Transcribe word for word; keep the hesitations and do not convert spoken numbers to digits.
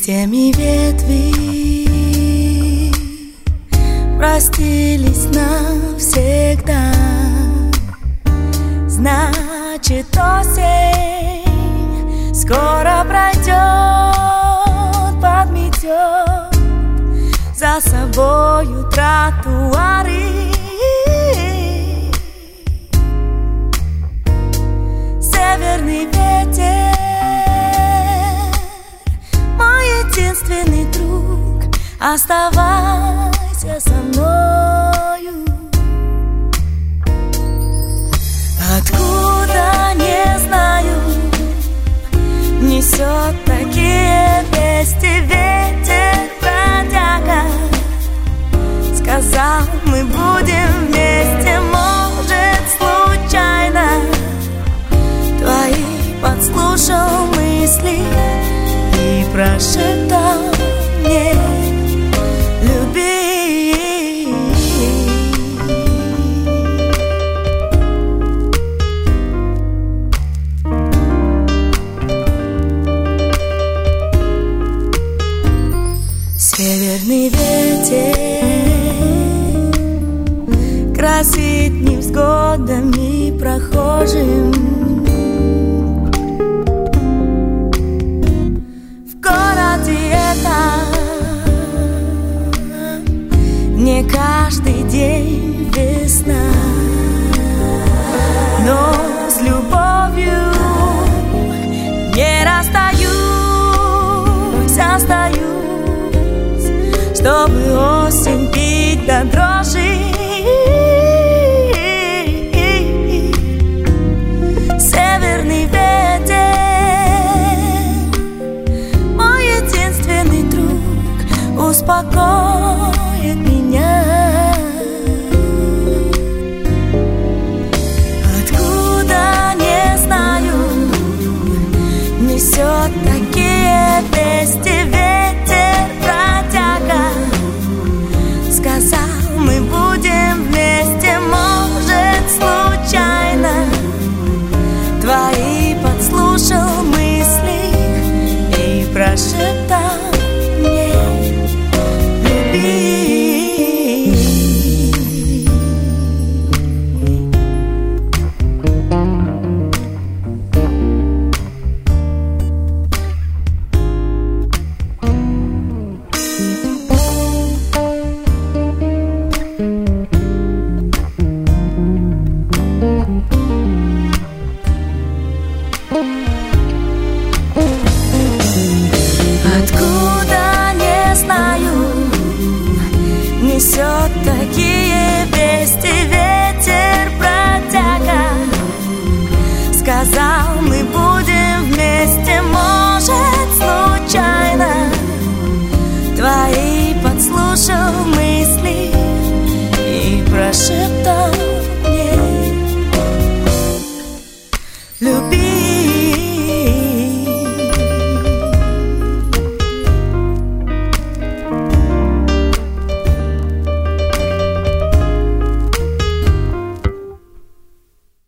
Листьями ветви простились навсегда. Значит, осень скоро пройдет, подметет за собою тротуары. Северный ветер, мой единственный друг, оставайся со мною. Откуда, не знаю, несет такие вести ветер, бродяга. Сказал, мы будем вместе, может, случайно. Твои подслушал мысли и прошептал мне: люби. Северный ветер красит невзгодами прохожим. Не каждый день весна, но с любовью не расстаюсь, остаюсь, чтобы осень пить до дрожи. Северный ветер, мой единственный друг, успокоит меня. Откуда, не знаю, несет такие вести ветер, бродяга. Сказал, мы будем вместе, может, случайно. Твои подслушал мысли и прошептал мне: откуда, не знаю, несет такие вести ветер, бродяга. Сказал, мы будем вместе, может, случайно. Твои подслушал мысли и прошептал